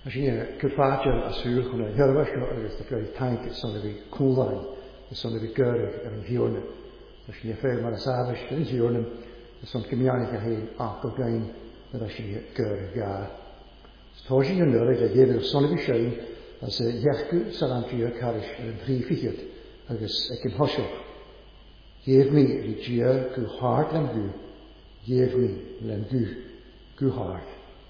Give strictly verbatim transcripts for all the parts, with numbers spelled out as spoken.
As je kurfaatje als u gewoon een heel erg is dat je tank is zonder die koelijn, zonder die keurig en een hierne. Als je veel maar s'avonds in hierne, zo'n kemianische heen afgegaan, dat als je keurig gaat. Toch je een leuke dat je er zonder die schijn, als je jechke salamfier karisch een briefje het, dus ik in hosje. Geef me die Dieu gu hart en gu. Geef me len gu gu hart.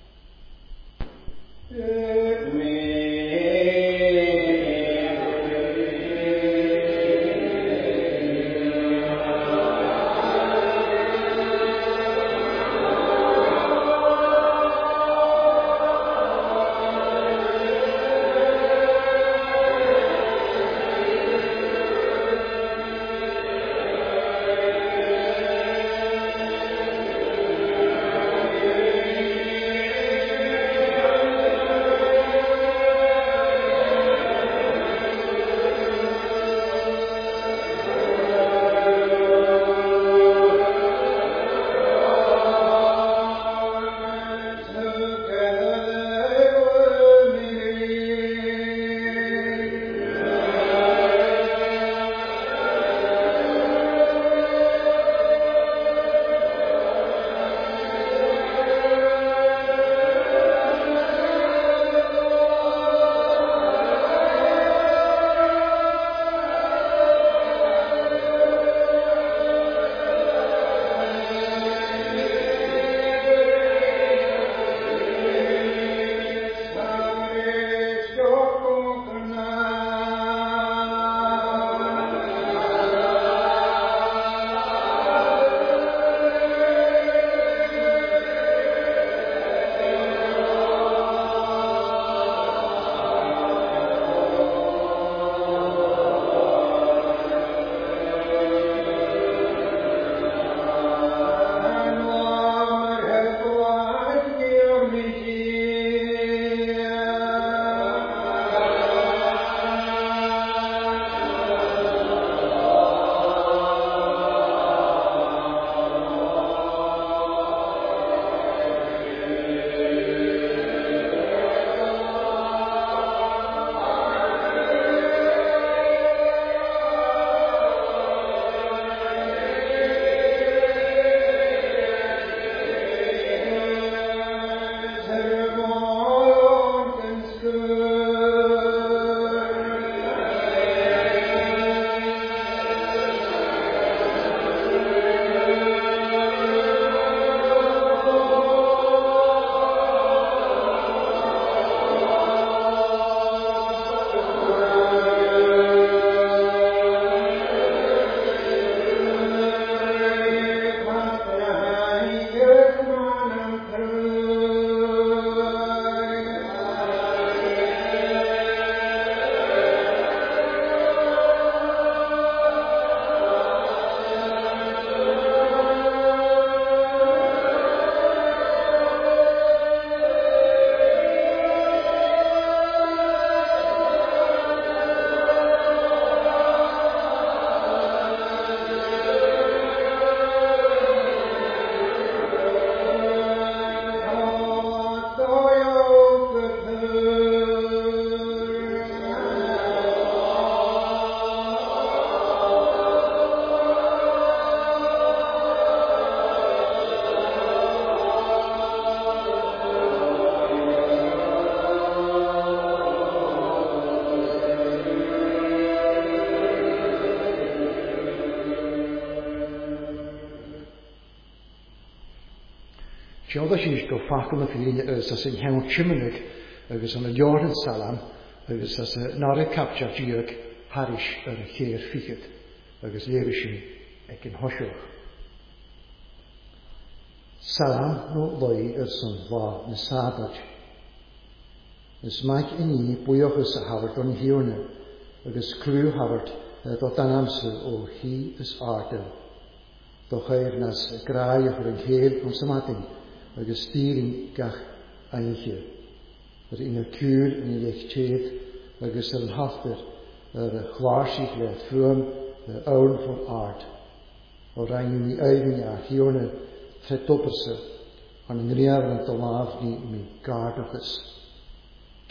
Siarad is go facil na fíine as yn hewn chiminig agus an a Jordan Salam agus as a nara captcha diog harish ar a chéir fichid agus léirisin ag yn hosioch. Salam no loi ar son va na sadad. Is maik in ini buochus a havart on hiorne agus clú havart do danamse o hi is ardel. Do chair nas graach ar an héil on samatin agus stýring gach einche. Er in a kuur in a lechtjeet agus er een hafter er a chwarsig le fruam de ouden van aard. O rein in die eigen a hiorne tret opperse an een reavend te laaf die mi gaardig is.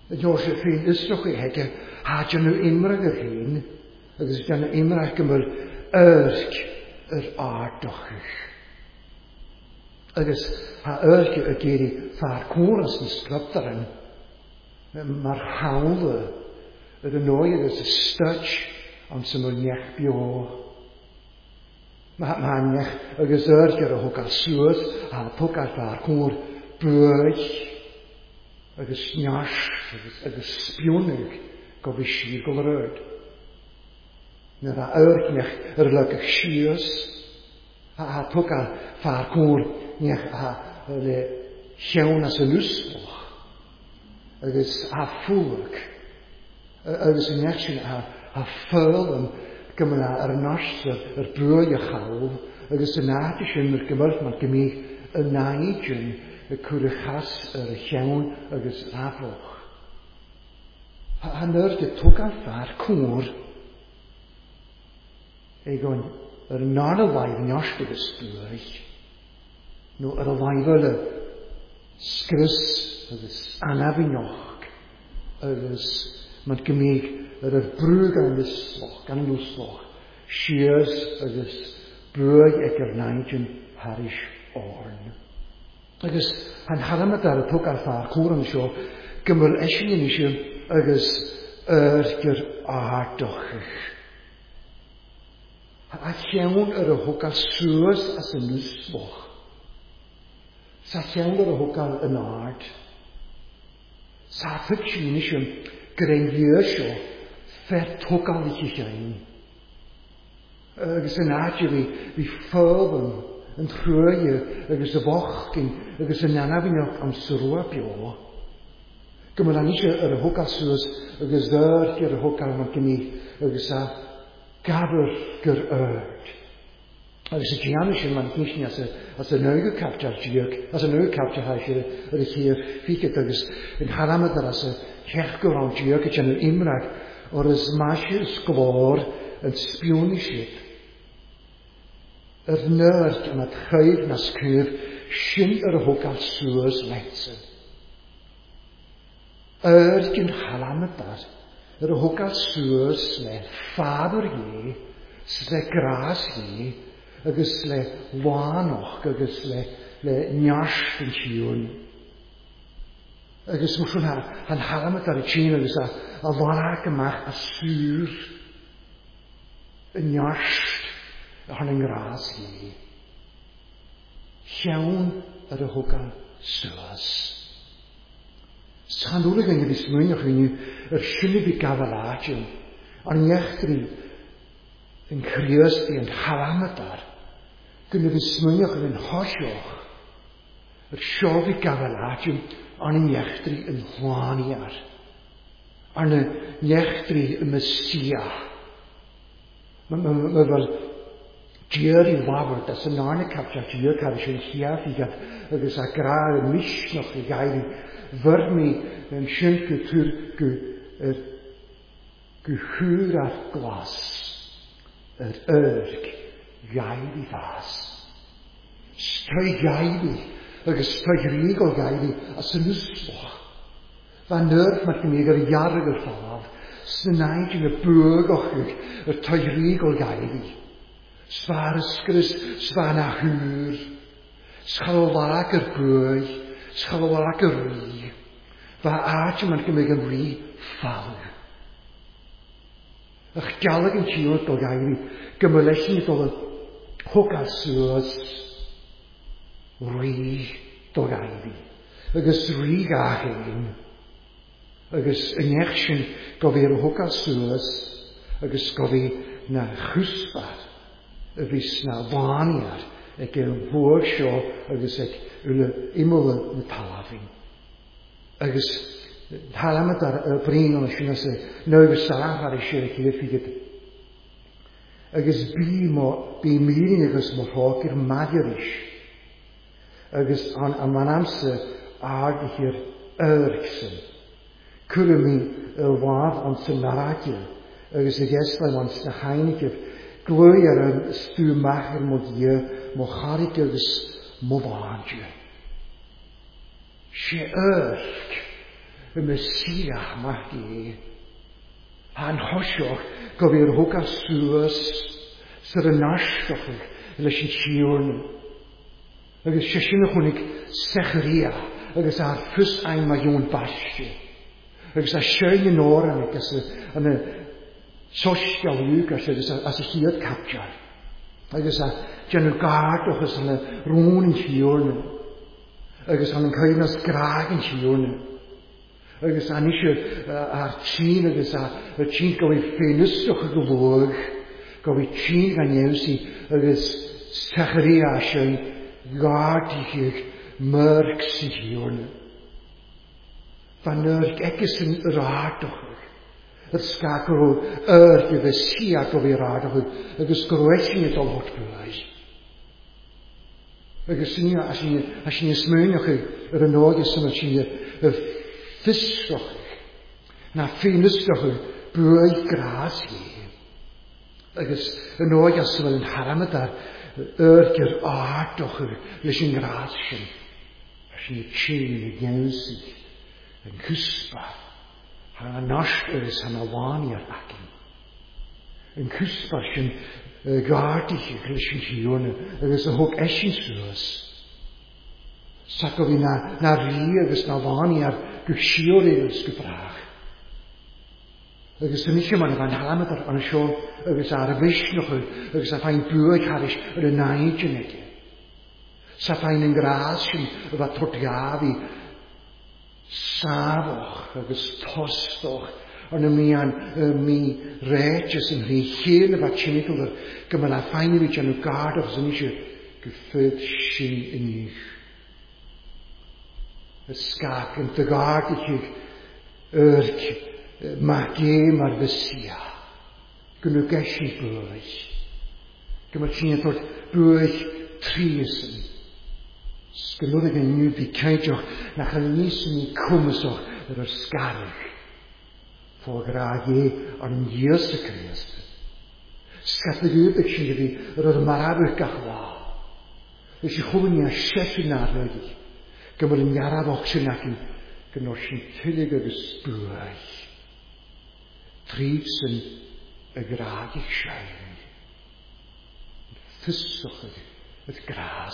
Josephine is nog hege, had je nu imrag erheen, agus je nu imrag gymur urg yr aardochig. Agus ha urg y geri far cwras yn sgrybdarin, mae'r hawle, yr annoy agus y stutch am sy'n mwyn iech bio. Mae niech agus urg yr o hwgal sŵd, ha pwg ar far cwr bwyd, agus nias, agus spionig, go fi sir gol yr yrd. Nyr a urg niech yr lygach sios, ha pwg ar far cwr niech a le llawn as y lwsboch, agus a ffwg, agus yn niech sy'n a ffyrl yn gymryd ar nos yr bwyd a chawf, agus yn nad sy'n yr gymryd ma'n gymig y naid yn y cwrachas yr llawn agus rafloch. Han yr dy tŵgar far cwr, egon yr nad y laif nios dy gysbwyd, no yr laif y sgrys agus anafinoch, agus ma'n gymig yr y brwg gan lysloch, gan lysloch, sias agus brwg ag yr naid yn harish orn. Agus han haramad ar y tŵg ar far cwr yn sio, gymryd eisiau yn eisiau, agus yrgyr aardochig. A llawn yr y hwgal sŵs as y nysboch. Sa llawn yr y hwgal yn ard. Sa ffyd sy'n eisiau gyda'n iersio, fer tŵgal i chi llawn. Agus yn adio fi ffyrdd yn trwy agus y bochgyn agus yn anafinoch am syrwa bio. Gymryd an eisiau yr y hwgal sŵs agus ddyrg yr y hwgal ma'n gymi agus a gafr gyr yrd. Agus y gian eisiau ma'n gynnu as y nögu captar diog, as y nögu captar ha eisiau yr y chyr ffigyd agus yn haramad ar as y chechgwr o'n diog ag yn yr imrag o'r ysmasio sglor yn sbiwn eisiau. Yr nörd yn at chayf na sgwyr sy'n yr hwgal sŵs leitsen. Yr gyn halamadar yr hwgal sŵs le ffabr hi, sle gras hi, agus le wanoch, agus le, le niasht yn siwn. Agus mwyswn ha, han halamadar y tîn agus a, a warag ymach a sŵr, y niasht, han yn gras hi. Llawn yr y hwgal sŵs. Sa'n dwrig yn ydys mwynioch yn yr synnif i gafel adyn, ond iechdri yn criosdi yn halamadar, gyn ydys mwynioch yn hosioch, yr siof i gafel adyn, ond iechdri yn hwaniar, ond iechdri yn mysia. Mae fel dier i wafod, as yn arna capta dier cael eisiau chiaf i gad, agus a gra y misnoch i gael fyrmi yn sy'n gytwyr gyhwyr ar glas, yr yrg gael i fas. Stoi gael i, agus stoi grig o gael i, as yn ysboch. Fa nyrf mae'r gymig ar iarg yr ffalaf, sy'n naid yn y bwg o'ch yr toi grig o gael i. Sfar ysgrys, sfar na hwyr, schalwalag yr bwy, schalwalag yr ri, fa aad yma'n gymig yn ri ffal. Ych galag yn tiwyd o gairi, gymylechyn i ddod hwgal sŵs, ri do gairi, agos ri gahyn, agos yn eich sy'n gofir hwgal sŵs, agos gofi na chwsbar. Y fys na waniar ag yn fwr sio agos ag yle imol y talafin. Agos halamad ar y brin o'n sy'n as y nög y sarach ar eisiau ag i'r ffigyd. Agos bi mo, bi mirin agos mo rhog i'r magiar is. Agos an man amser ag i'r yrgsyn. Cwrw mi y waf o'n sy'n naragio. Agos y geslau o'n sy'n hainig glwy ar y stw mach ar mod ie, mo charig agos mo fadje. Se yrg, y Mesia mag i. Han hosioch go fi'r hwg a sŵas sy'r y nastoch leis yn siwrn. Agus sy'n chwnig Secharia agus ar ffys ein ma yw'n basio. Agus a sy'n yn oran agus yn y sosial yw agus as y hyd capjar. Agus a dyn nhw gardoch as yn y rŵn yn siwrn. Agus an yn cael as graag yn siwrn. Agus an eisiau ar tîn agus a tîn gael ei ffeinistwch y gyfwg, gael ei tîn gan ewsi agus Secharia sy'n gardig i'ch myrg sy'n hiwn. Fan yrg egys yn radoch yr sgagr o yrg y fesia gael ei radoch agus gyrwysyn y dolhot bwys. Agus sy'n sy'n ysmwynioch yr ynogys yma sy'n y fysroch na ffeinistwch bwyd gras hi. Agus yn oes sy'n yn haramad ar yrgyr ardoch leis yn gras sy'n. Sy'n y tîn y gensi yn cwsba. Han a nasht ys han a wani ar agin. Yn cwsba sy'n gardig leis yn hiwn agus y hwg esyn sŵs. Saco fi na, na ri agus na wani ar gysiwr eils gybrach. Agus yn eisiau ma'n fan halamad ar y sio agus ar y fysnoch agus a fain bwyd haris ar y naid yn egi. Sa fain yn gras sy'n yfa trotgafi safoch agus tostoch ond y mi an mi reges yn rhi chyn yfa chynigol ar gymal a fain i fi jan o gardoch sy'n eisiau gyffyd sy'n unig. Ysgag yn dygardig i'ch yrg mag eim ar fysia. Gynnu gesi bwys. Gymryd ti'n dod bwys trisyn. Sgynwyd ag yn nhw fi caidioch na chalnis yn ei cwmysoch yr ysgarach. Fo graag e ar yn ios y Christ. Sgat y gwyb eich sy'n gyfi yr o'r marabwch gachwa. Ys i chwbyn ni a sefyn ar rydych. Gymryd yn iaraf o'ch sy'n ac yn gynnor sy'n tylig agos bwys. Trif sy'n y graag eich sy'n. Ffyswch y gras.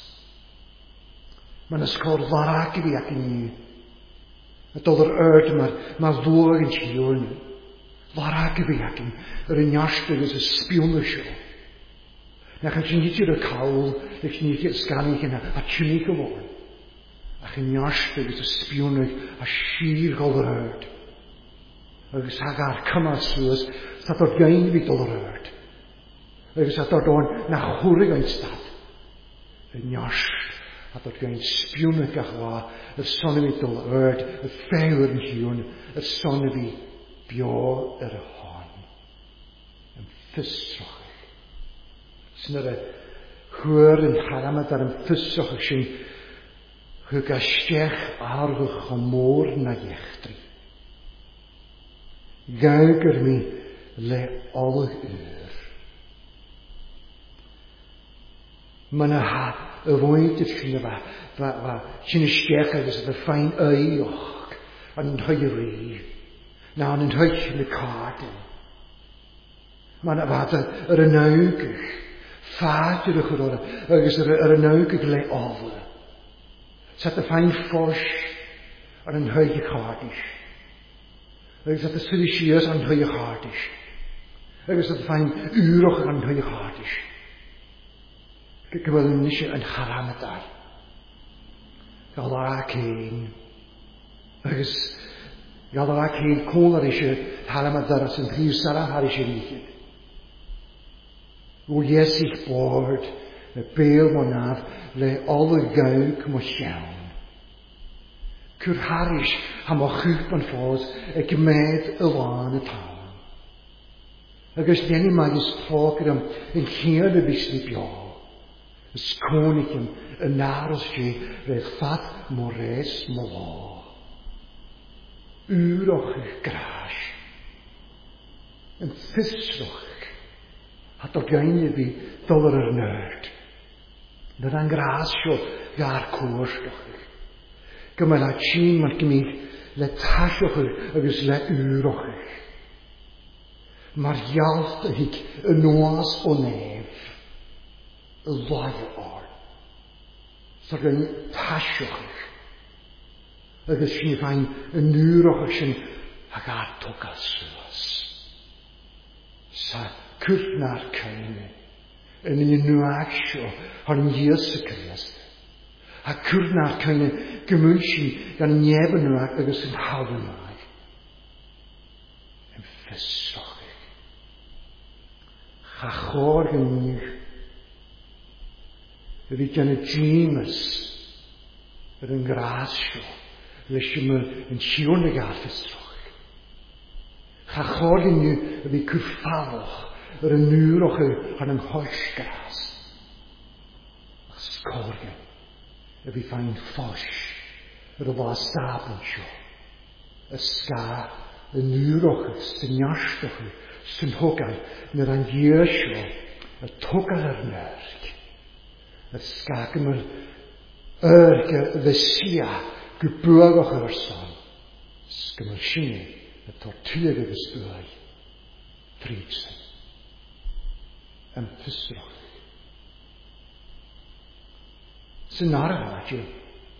Mae'n ysgol farag i fi ac yn ni. A dod yr erd yma, mae ddwag yn siwn. Farag i fi ac yn yr uniast agos y sbiwn y sio. Na chan sy'n nid i'r cawl, eich ni chi'n sganig yna a chynig o fôn. Ach yn iast agos y sbiwnig a sir gol yr erd. Agos hag ar cymas sŵs, sa dod gain fi dol yr erd. Agos a dod o'n na chwrig o'n stad. Yn iast a dod gain sbiwnig ach wa, y son fi dol yr erd, y ffeir yn hiwn, y son fi bio yr hon. Yn ffysroch. Sy'n yr hwyr yn haramad ar yn ffysroch ag sy'n Hwg a stech arwch o môr na iechdri. Gawgyr mi le olwg ur. Mae'n ha y fwyd y sy'n yma. Sy'n y stech agos y ffain eioch. Yn hwy ri. Na yn hwy sy'n y cadw. Mae'n fad yr ynawgych. Fad yw'r chwrdd agos yr ynawgych le ofl. Zat y ffain ffors ar yn hwy i chardis. Agus at y sydd i sias ar yn hwy i chardis. Agus at y ffain úroch ar yn hwy i chardis. Gyfel yn nisio yn haramadar. Gael ar ac ein. Agus gael ar ac ein cwl ar eisiau haramadar as yn prif sarah ar eisiau líchyd. O yes i'ch bod y bel monaf le ol y gawg mo llawn. Cwr haris ham o chwp yn ffos y gymed y wan y tawn. Agus deni mae ys tlog ydym yn chiad y fysli bio. Ys conig ym yn naros je redd fat mores mo lo. Úroch i'ch gras. Yn ffysroch. Hat o gain i fi dolar yr nörd. Dyna'n gras sio gair cwrs doch. Gymal a tîn mae'n gymig le tasiochir agus le úrochir. Mar jallt ik y noas o nef y laia or. So gan tasiochir agus sy'n fain y úrochir sy'n ag ar togal suas. Sa cwrna'r cael yn un nuag sio ar yn Iesu Christ. A cwrna'r cael gymwynsi gan nefn nuag agus yn hawyn nuag. Yn ffysroch eich. Chachor yn nich. Ydy gan y James yr yn grasio. Leis yma yn sion ag ar ffysroch. Chachor yn nich ydy cwrffaloch yr yn nŵroch ar yn hoesgras. Ach sgorgen. Y fi fain ffos yr o fa stabl sio. Y sga y nŵroch sy'n iarstoch sy'n hogal nyr an iesio y togal ar nyrg. Y sga gymr yrg y sia gwbwagach ar son. Sgymr sy'n y tortuag y gysbwai. Frydsen. Yn ffysroch. Sy'n arach yw.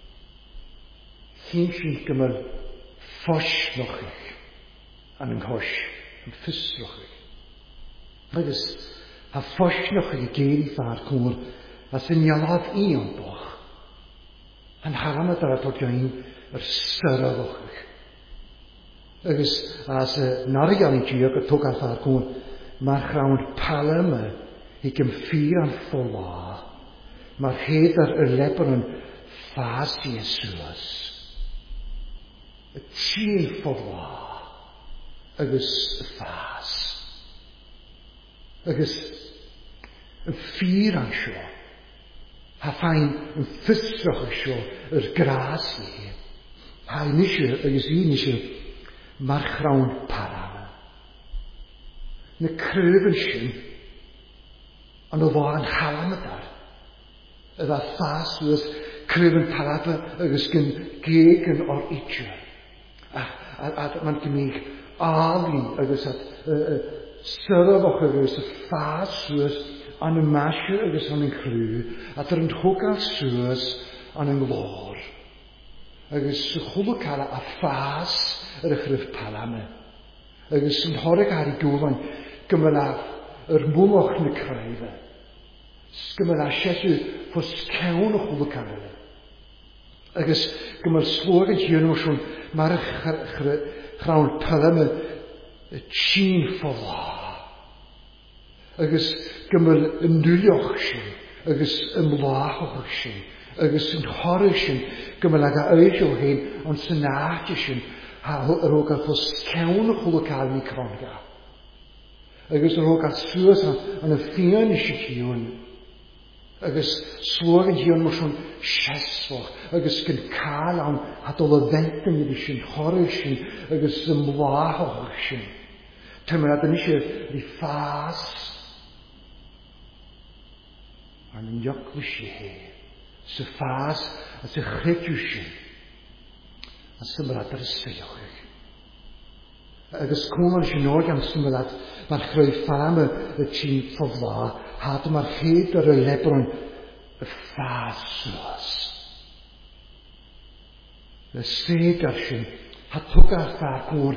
Hyn sy'n gymryd ffosnoch eich an yng nghos yn ffysroch eich. Agus a ffosnoch eich geir i ffar cwr a sy'n ialaf i o'n boch. Yn haram y dara tog iawn yr syradoch eich. Agus as y narigan i diog y tog a ffar cwr mae'r chrawn palama i gymffyr an ffola. Mae'r heddar y lebon yn ffas i Iesuas. Y tîn ffola. Agus y ffas. Agus y ffyr an sio. Ha fain yn ffysroch y sio yr gras i. Ha i nisio, agus i nisio, mae'r chrawn parana. Na cryfyn sy'n, ond o fo yn halam y dar. Ydda ffas wrth cryfyn parapa agos gyn gegen o'r idio. A, a, a mae'n gymig ali agos at syrfoch agos y ffas wrth an y masio agos an yn clw a dyr yn hwgal sŵs an yn glor. Agos y chwlw cael a ffas yr ychryf palame. Agos yn horig ar i gwfan gymylaf yr mwloch na craifa. Sgymryd a siesu ffos cawn o chwbl canol. Agus gymryd slwag yn hyn o swn mae'r chrawn pylam y tîn ffola. Agus gymryd yn nwylioch sy'n. Agus ymlachoch sy'n. Agus yn horau sy'n. Gymryd ag a oed o hyn ond sy'n naach sy'n. Yr oga ffos cawn o chwbl canol ni cronga. Agus yr oga sŵs an y ffion eisiau hiwn. Agus slwag yn hiwn mor sy'n siesfoch. Agus gyn cael am hadol y fentyn ydy sy'n horau sy'n. Agus ymlachoch sy'n. Tymor adyn eisiau i ffas. A'n yn ioclwys i he. Sy ffas a sy chredw sy'n. A symrad ar y seioch eich. Agus cwmol sy'n oed am symrad mae'r chreu ffam y tîn ffofla. Had mae'r hed ar y lebron y ffaswas. Y seg ar sy'n hatwg ar ffar gwr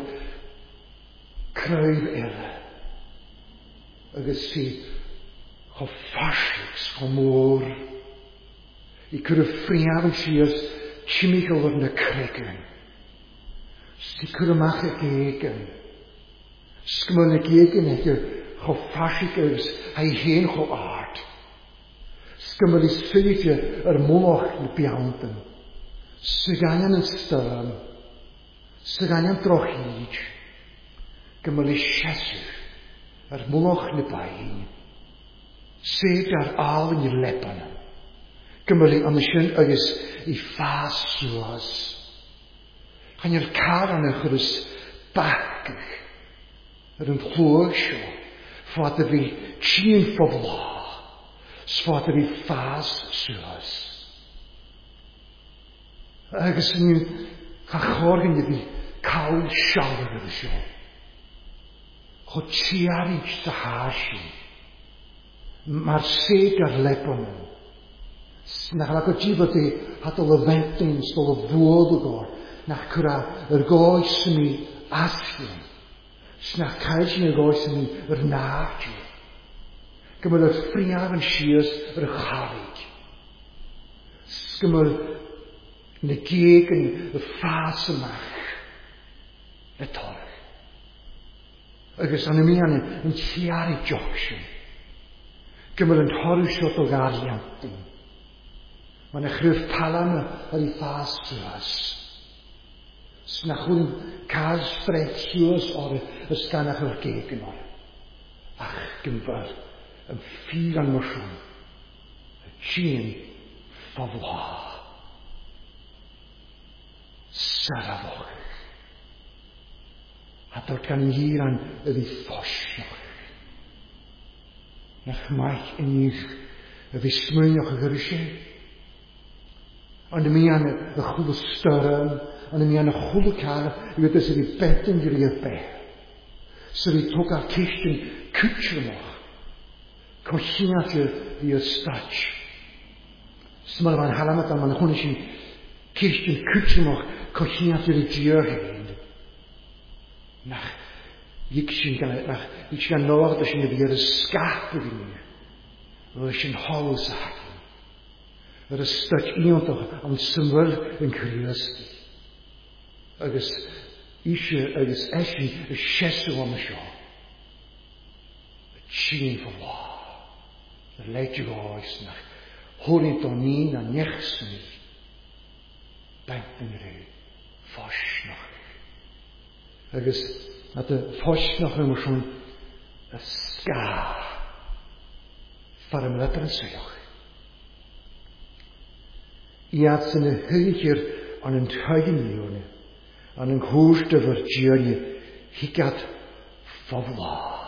creu era. Agus si cho ffasigs cho môr. I cwrw ffriaf yn sias chimical yn y cregen. Sti cwrw mach y gegen. Sgymol y gegen eich cho ffasigs a'i hen cho art. Sgymol i sylwyddio yr mwloch yn biawndyn. Syg angen yn styran. Syg angen drochyd. Gymol i siasw yr mwloch yn bain. Syg ar al yn i leban. Gymol i anysyn agos i ffas swas. Chan i'r car an ych bachgych. Yr yn chlwag sio. Fod y fi tîn ffobla. Sfod y fi ffas swas. Agos yn Ga chorgen je die cawl siawr yr ysio. Cho tiarig sa hasi. Mae'r seg ar lepon. Nach lag o gifod i hadol y fentyn stol o fwod o gor. Nach cwra yr goes mi asgyn. Snach cael sy'n y goes mi yr nag. Gymryd yr ffriaf yn sias yr charig. Gymryd na geg yn y ffas ymach. Y torch. Agus an mi an yn tiari jocsyn. Gymryd yn torw siot o garliantyn. Mae'n ychryf palan ar ei ffas syas. Snach hwn cael sbred sias o'r ysganach o'r geg yn o'r. Ach, gymryd yn ffyr an mwysyn. Y chyn ffafwa. Sarafoch. A dod gan hir an ydi ffosnoch. Nach maich yn i'ch y fi smynioch y gyrysio. Ond mi an y chwb o styran, ond mi an y chwb o cael, i wedi sydd i betyn gyda i'r beth. Sydd i tog ar cystion cwtsionoch. Cochiat i'r stach. Smar fan halamat am an hwn sy'n cystion cwtsionoch, cochiat i'r dier hyn. Nach, ik sy'n gan, nach, ik sy'n nord o sy'n i'r ysgap o gynnu. Roedd sy'n haws ag. Yr ystod iontoch am symwyl yn Christi. Agus eisiau, agus eisiau y siesw am y sio. Y tîn fy wa. Y leidio'r oes nach. Hwryd o ni na nechsyn ni. Bent yn rhaid. Fosnoch. Agus at y fosnoch yn mwysyn y sga. Far ymlader yn syioch. Iad sy'n y hygyr an yn tygyn niwne, an yn cwrs dyfyr diarni, higad ffofla.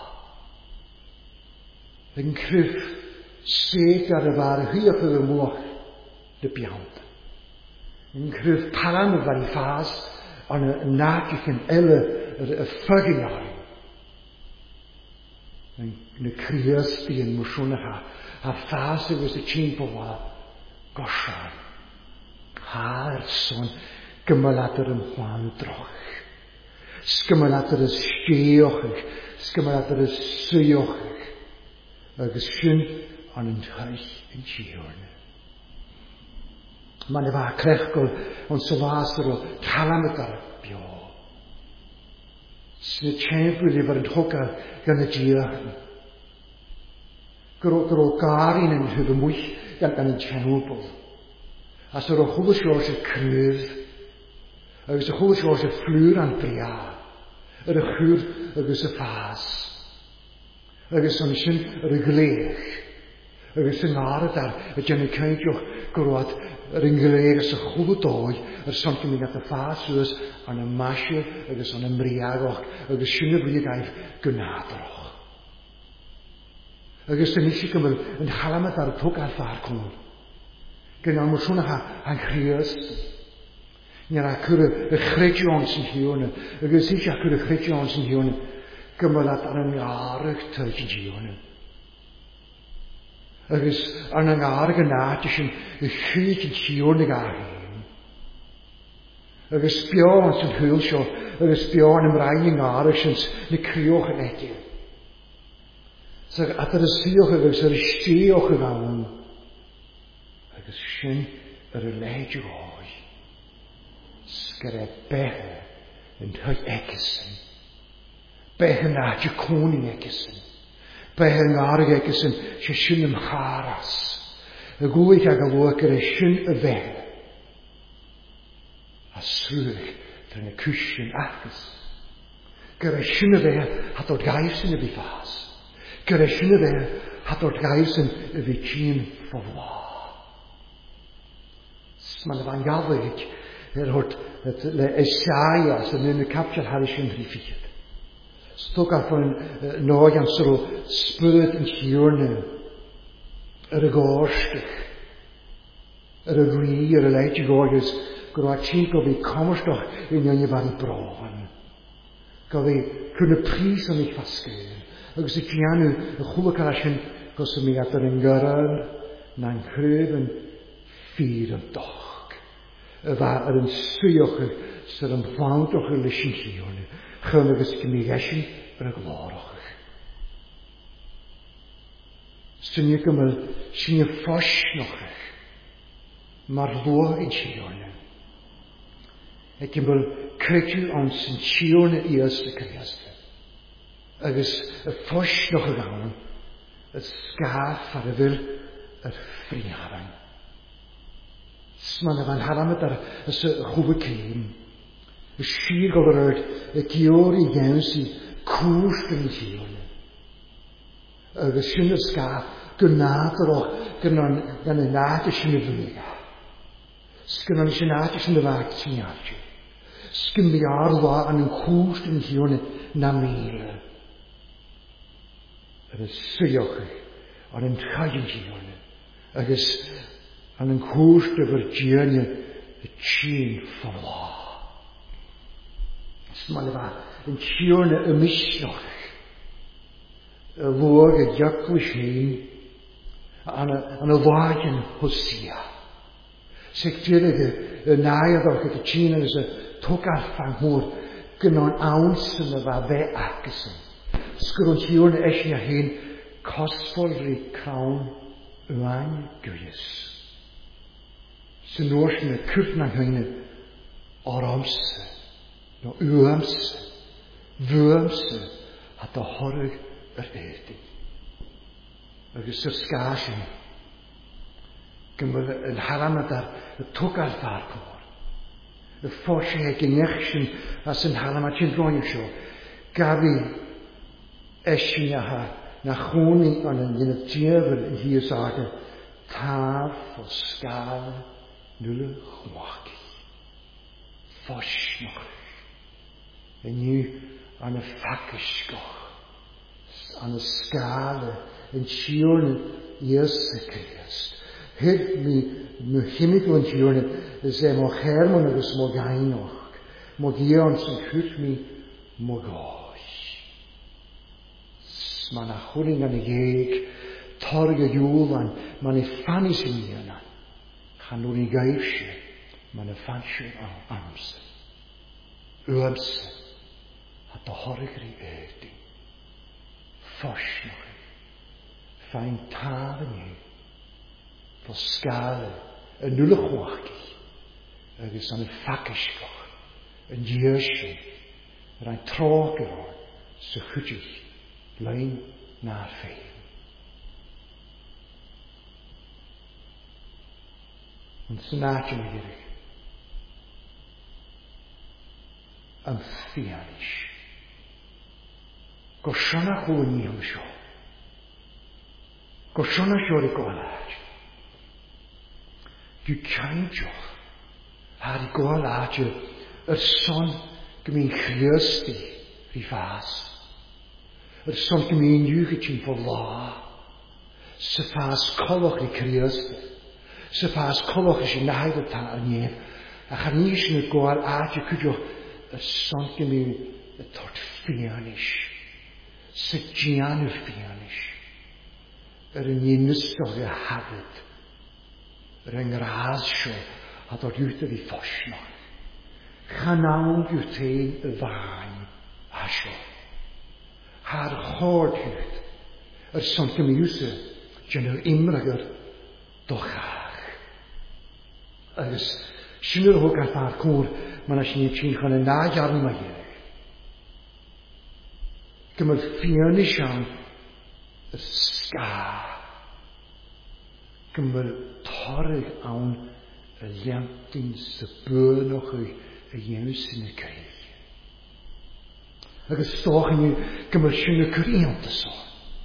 Yn cryf seg ar y far hych y mwch dy biawd. Yn cryf palan y far i ffas an y nagich yn ele y ffygyn ar. Yn y Christi yn mwyswn y ha, a ffas y wys y tîn powa gosan. Haar son gymaladur yn hwandroch. Sgymaladur ys steochig. Sgymaladur ys suochig. Agus sy'n an yn teich yn diwrn. Mae'n efa crechgol o'n sylwasr o calamidar bio. Sy'n y tembwyl i fod yn hogar gan y diwrn. Gyro garin yn hyf y mwych gan y tembwyl. As er o chwbl sios y cryf, agus y chwbl sios y fflwyr an bria, yr y chwr agus y ffas, agus yn sy'n yr y glech, agus yn arad ar y gen y caidioch gwrwad yr yn glech as y chwbl doi, yr son cymig at y ffas ys an y masio agus an y mriagoch, agus sy'n y brig aif gynadroch. Agus yn eisiau gymryd yn halamat ar y tog ar ffar cwnnw. Gan am mwyswn a'n Christ. Ni'n a cwr y chregion sy'n hiwn. Agus eich a cwr y chregion sy'n hiwn. Gymryd ar yn arach tyd yn hiwn. Agus ar yn arach yn nad sy'n y chyd yn hiwn ag ahyn. Agus bion sy'n hwyl sio. Agus bion ymraen yn arach sy'n ni crioch yn egin. So at yr ysfioch agus yr ystioch yn awn. Agus sy'n yr y leidio'r oi. Sgyr e behe yn tyd egysyn. Behe na dy cwni egysyn. Behe yn arag egysyn sy'n sy'n ymcharas. Y gwych ag alwag yr e sy'n y fehe. A swych dyn y cwysyn agos. Gyr e sy'n y fehe hat o'r gair sy'n y fi ffas. Gyr e sy'n y fehe hat o'r gair sy'n y fi tîn ffofla. Mae'n fan galwyd yr hwrt le Esaias yn yn y capsiad haris yn rhifid. Stog ar fwn noi am sy'n spyryd yn hiwrna yr y gorstych yr y rhi yr y leid i gorgys Gwrwa ti gofi commerstoch in yon i fari brohan. Gofi cwn y pris o'n eich fasgyn. Agus y gianw y chwlwg arasyn gos y mi adar yn gyrran na'n chref yn ffyr yn doch. Y fa yr yn swyioch sydd yn ffawdoch y lysyn hiwn. Chym agus gymigesyn yr y gloroch. Sy'n i gymryd sy'n i ffosnoch mae'r lwa yn siwn. Ac yn byl credu o'n sy'n siwn i ys y creast. Agus y ffosnoch y gawn, y sgaf ar y fyr yr ffriarang. Sman efo'n haramad ar y chwbw cym. Y sir gofryd y gior i gawn sy'n cwrst yn siwn. Agus sy'n y sgaf gynnadr o gynnon gan y nad ysyn y fyniga. Sgynnon ysyn nad ysyn y fag sy'n iarchu. Sgyn mi arwa an yn cwrst yn hiwn na mele. Yr y syrioch an yn chai yn hiwn. Agus an yn cwrst y Virginia y chyn ffala. Smal efa yn hiwn y misnoch. Y lwag y diaclwys hyn an y wagen Hosea. Sectirig y naioddach y tîn yn y togar ffanghwr gynnau'n awns yn y fa fe agysyn. Sgwrwn hiwn eisiau hyn cosfol rhi crawn ywain gwyys. Sy'n oes yn y cwrt na'n hyn o'r amser, no uamser, fwamser, at y horig yr eidi. Agus yr sgasyn, gymryd yn haramad ar y togar farcor. Y ffosio heg yn iechsyn as yn haramad sy'n droen sio. Gafi esyn a ha na chwni o'n yn un y diafel yn hi ys aga taf o sgal nŵl y chwagi. Ffosnoch. Yn yw an y ffacysgoch. An y sgal yn siwn ies y Christ. Hyd mi mi hymig o'n siwn ys e mo chermon agos mo gainoch. Mo gion sy'n chwrt mi mo goes. Man a chwring an y geig torg y diwlan man e ffanis yn yna. Chan nhw'n i gaifsi man e ffansio am amser. Uamser a dy horig ri eidi. Ffosnoch fain taf yn yw fo sgale yn nŵl y chwachgi agos an y ffacysgoch yn diersyn yr ein trog yr o'r sy'n chwdig lein na'r ffeil. Yn sy'n adjym i gyrig yn ffianish Goshana chwni am sio. Goshana siori gwalad. Dwi caintioch. Har i gwalad yr son gymyn chriasti rhi fas. Yr son gymyn ywgyd yn fo la. Sy fas coloch i chriasti. Sy fas coloch i sy'n naid o ta yn ef. A chan nis yn y gwalad y cydioch yr son gymyn y tort ffianish. Sy gian y ffianish. Yr yn unystog y hafyd. Yr yng ngrasio a dod yw'r i ffosno. Chanawn yw'r tein y fain asio. Har chord yw'r. Yr son gymwysau dyn yr imragr dochach. Agus sy'n yr hwg ar far cwr ma'n asyn i ti'n chan y nad arn yma hyn. Gymryd ffianish am y sga. Gymryd torig awn y liantyn sy byrnoch y iews yn y cael. Agus stoch yn yw gymryd sy'n y cwriant y son.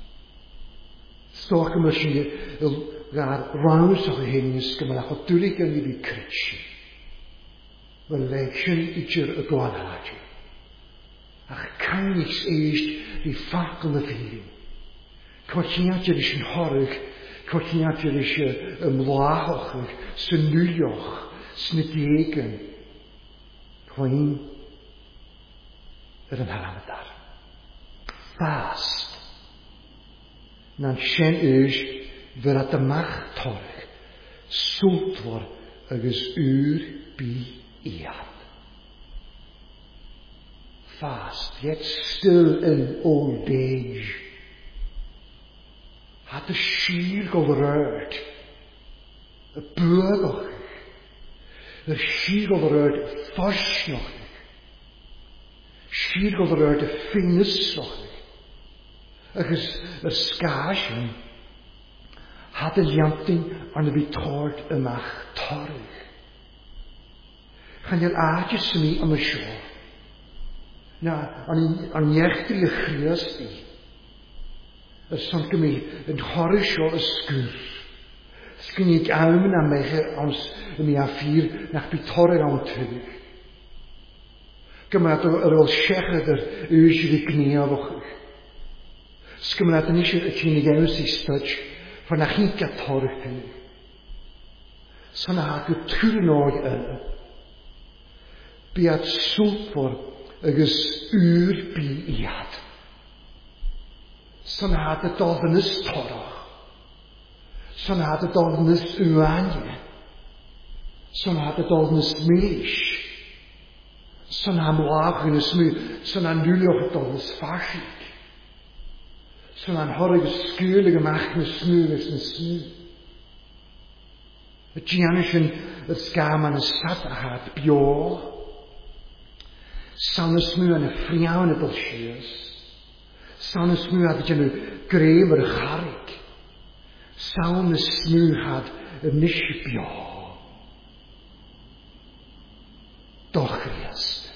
Stoch gymryd sy'n y gair raws o'ch hyn ys gymryd ach o dwrig yn i fi crytsi. Fel leg sy'n i gyr y gwalad. Ach cangis eist i ffacl y ffyrin. Cwrtiniad yr eisiau horig, cwrtiniad yr eisiau ymlahoch, sy'n nwylioch, snigegen, twin, er een halamedar. Fast. Nan shen is, ver at de macht torg, sult war, agus uur bi iad. Fast, yet still in old age. Had de schier goverruid, a burger, a schier goverruid, fasnoch, schier goverruid, a finnisloch, agus a skaasjen, had de janting aan de bitord amach torg. Gaan je aardjes mee aan mijn show. Nou, aan jechtige Christi. Er stond gemeen een horror show een skuur. Skin ik armen aan mij als mij aan vier naar bitord aan terug. Kom uit er wel zeggen er uurtje de knieën. Skim uit een isje het kinegeusie stutch. Van naar geen katorg hen. Zo'n haak het turen nooit aan. Bij het zoet voor agus uur bij iad. Zo'n haak het al van is torach. Zo'n haak het al van is uanje. Zo'n haak het al van is mees. Zo'n haak laag in is mu. Zo'n haak nulig het al van is faschiet. Zo'n aan horrige skuurlige macht met smuurlijks en smuur. Het janischen, het skaam een stad had bjor. Zo'n smuur aan een vriouwne bolsjeers. Zo'n smuur had je een kremer garik. Zo'n smuur had een nisje bjor. Doch rest.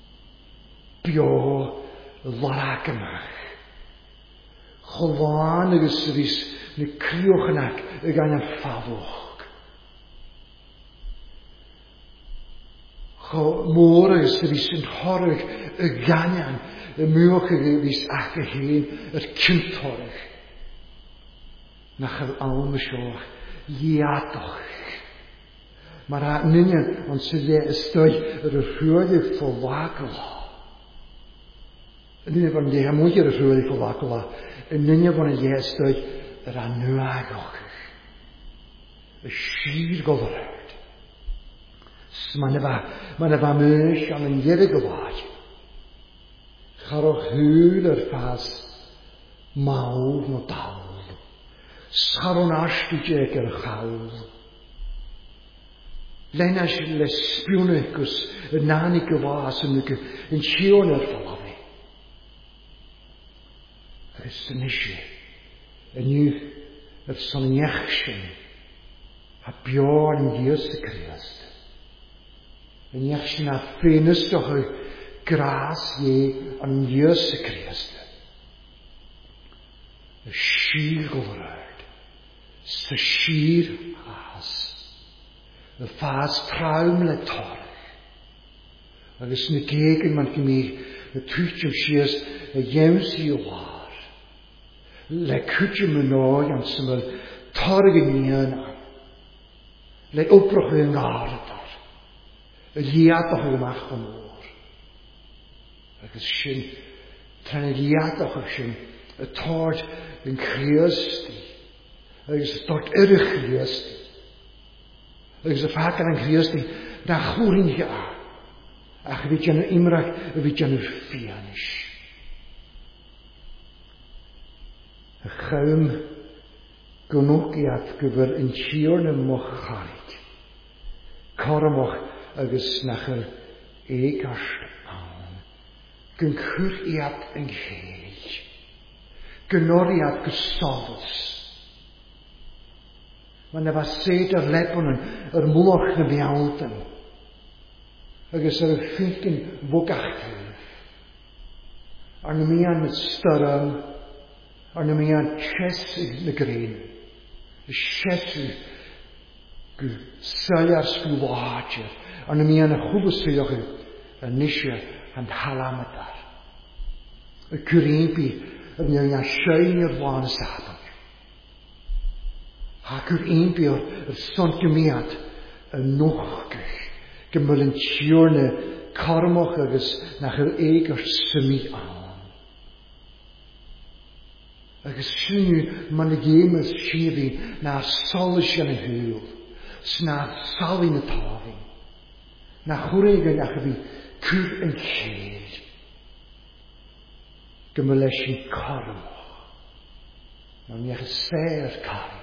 Bjor lakenach. Gewoon is er is een kriogenak, ik ga een favog. Morgen is er is een horrig, een ganyan, een muurige is achterheen, het kind horrig. Nach het alme schoog, ja toch. Maar haar niet, want ze zei, stoi, er vuurde verwakelen. Niet van die moeder er vuurde verwakelen. En niet van een jijstuit er aan nu aangekocht. Een schier geluid. Maar er was meus aan een jere gewaad. Ga ook huiler vast. Mauw met al. Scharon astutje er gauw. Lennas les spionekus een nanike wasenike een schioner verlaten. Er is een isje. En nu, het zal een jachtje. Het bjorn in Jezus Christus. Een jachtje naar vreemdstige graas je aan Jezus Christus. Een schier geluid. Ze schier haas. Een vaas truimle torg. Er is een keken, man kan mee, het tuchtje schiers, een jemsie waar. Le kutje me nooit aan zijn torgen niet. Le oproeg in de aarde daar. Het jaat toch in mag van oor. Het is schön. Het jaat toch schön. Het toort in Christi. Het is tot erg Christi. Het is vaak aan Christi. Daar goerin je aan. Ach, weet je nu imrach, weet je nu fianisch. Gaum genogiat gyfer yn siwr yn moch charig. Cormoch agus nachar egast aan. Gyncwriad yn cheig. Gynoriad gysofus. Want er was zeker leppen er moch na biauten. Agus er finken wogachtel. Arne mian met starren. Arne mian ches in de green. Ches gu saliars gu waatje. Arne mian a chubusvioge. A nisje an halametar. A curimpi. Een jongen schuiner waren samen. Ha curimpi er stond gemiat. yn nochgach, gymryd yn tiwrna carmach agus nach yr eig ar symu an. Agus sy'n man y gymys sifi na'r solis yn y hwyl, sna'r salin y tafin, na chwreg yn ach fi cwr yn cheil. Gymryd leis yn carmach, na'n iach y ser carig.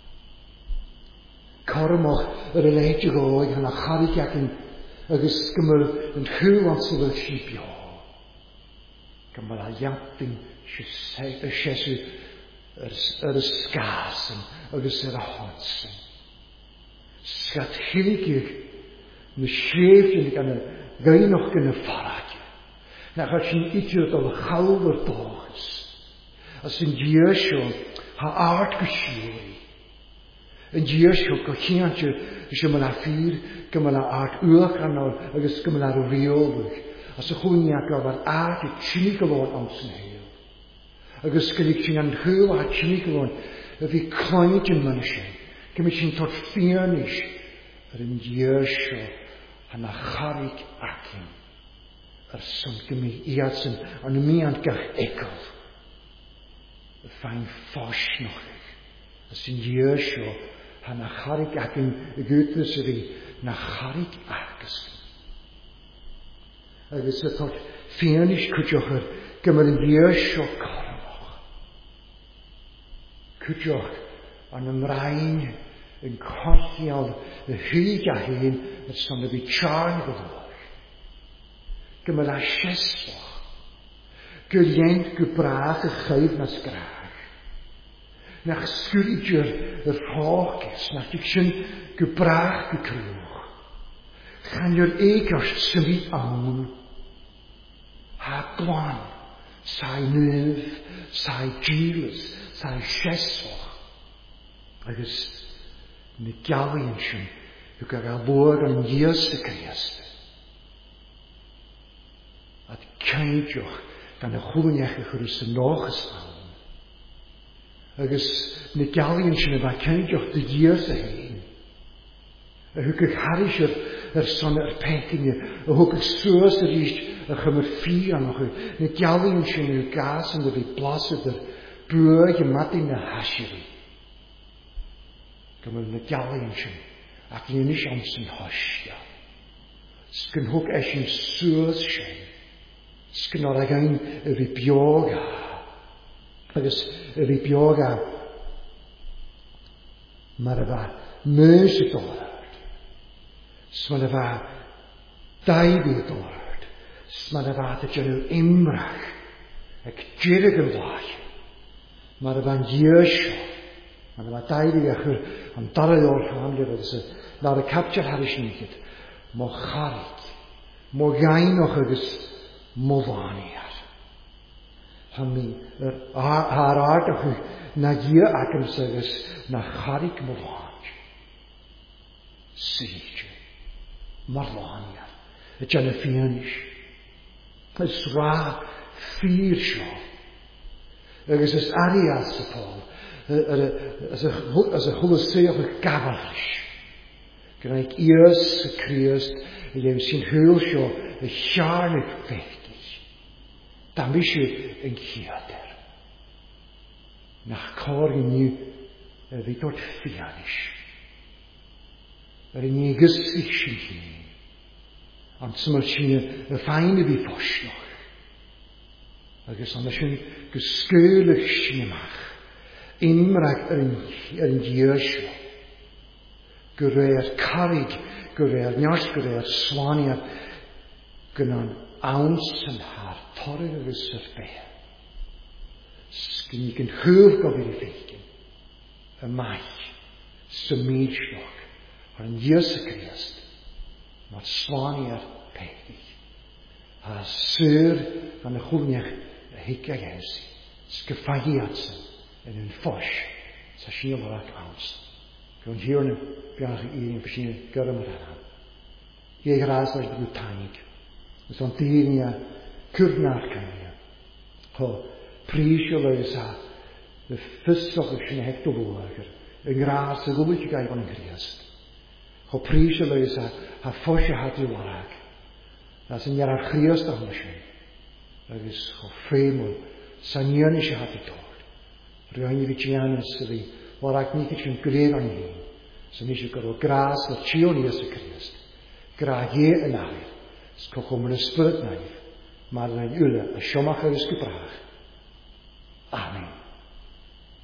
Carmach yr yn eich goig hana charig ac yn agus gymryd yn hwyl an sydd fel sipio. Gymryd a iapin sy'n yr ysgasen agus yr a honsen. Sgat hyligig na sefdyn gan y gainoch gan y farag. Na chad sy'n idiot o'r chawr dochus. A sy'n diasio ha art gysioli. Yn diasio go chiantio sy'n mynd a ffyr gymryd a art uach anol agus gymryd ar y reolwg. A sy'n chwni ac o'r art y tynigolon am sy'n heil. Agus gydig sy'n an hwyl a tynigolon y fi cloed yn mynd sy'n. Gymryd sy'n tot ffyrnish yr yn diasio hana charig acyn. Yr sy'n gymryd iad sy'n an y mi an gach egol. Y fain ffos noch eich. A sy'n diasio hana charig acyn y gytys yr i na charig agus. Agus y tot ffyrnish cwtioch yr gymryd yn diasio carmach. Cwtioch an ymraen yn cordial y hyd a hyn yr son y fi charn gyda'r. Gymryd a siesfach. Gyliant gybrach y chayf nas graag. Nach sgwydio'r y ffogys, nach ddych sy'n gybrach gycrwch. Chan yw'r eig os symud awn. Ha glan, sa'i nef, sa'i gilys, sa'i siesfach. Agus ni galwyn sy'n yw gael lwag yn ies y Christ. At caidioch gan y chwniach y chwrws y noch ys awn. Agus ni galwyn sy'n yw caidioch dy ies y hyn. A hwg ych haris yr, yr son yr peting y, a hwg ych sŵas yr eich a chymryd ffi anoch yw. Ni galwyn sy'n yw gas yn dwi blasyd yr bwag y madyn y hasiri. Gymryd ni galwyn sy'n ac ni'n eich am sy'n hostia. Sgyn hwg eich yn sŵas sy'n. Sgyn o'r ag ein y fi bioga. Agus y fi bioga. Mae'r efa mys y dolard. Sma'n efa daib i dolard. Sma'n efa dy gynnu imrach. Ac gyrig yn flaen. Mae'r efa'n diasio. Mae'n efa daib i achwyr am darau o'r rhanlir agus y nawr y captur haris nigyd. Mo charig. Mo gainoch agus mo faniar. Hami ar ardach yw na gyr ac yn sygys na charig mo faniar. Sych. Mar faniar. Y jan y ffyrnish. Ys ra ffyr sio. Agus ys arias y pol. As y chwlyseuach y gafalch. Gyda eich iers y Christ y lew sy'n hwyl sio y siarn y fechtig. Dam eisiau yn chiader. Nach cor i ni y fi dod ffianish. Yr un i gysych sy'n hyn. Ond syml sy'n y ffain y fi ffosnoch. Agus ond sy'n gysgylych sy'n ymach. Imrag yr un diasio. Gyrra'r carig, gyrra'r nios, gyrra'r slaniad. Gyda'n awns yn har, torri agus yr beth. Sgyn i gyn hwyl gofyd i feigyn. Y maich, symeidsnog, ar yn ies y Christ. Mae'r slaniad pethig. A syr gan y chwlniach y higa Iesu. Sgyffagiad sy'n. En een fos, sa sy'n o'r ac awns. Gwyn hier yn bianach i un fysyn gyrra mar hana. Ieg ras oes bydd tanig. Ys o'n dyn ia cwrna'r cynnia. Ho, prisio leis a y ffysoch ys sy'n hect o fwag. Yng ngras y gwbwyll i gael o'n Christ. Cho prís y leis a, a ffos y hadw warag. As yn iar ar chrios da hwnnw sy'n. Agus cho ffeimwn, sa'n ion eisiau hadw dod. Rwy'n i fi gianus ydi, warag ni gyda'n gref o'n hi. Sa'n eisiau gyda'r gras o tio ni ys y Christ. Gra ie yn awyr. Sgwch o'n ysbryd naif. Mae'r rhaid yle a siomach ar ysgu brach. Amen.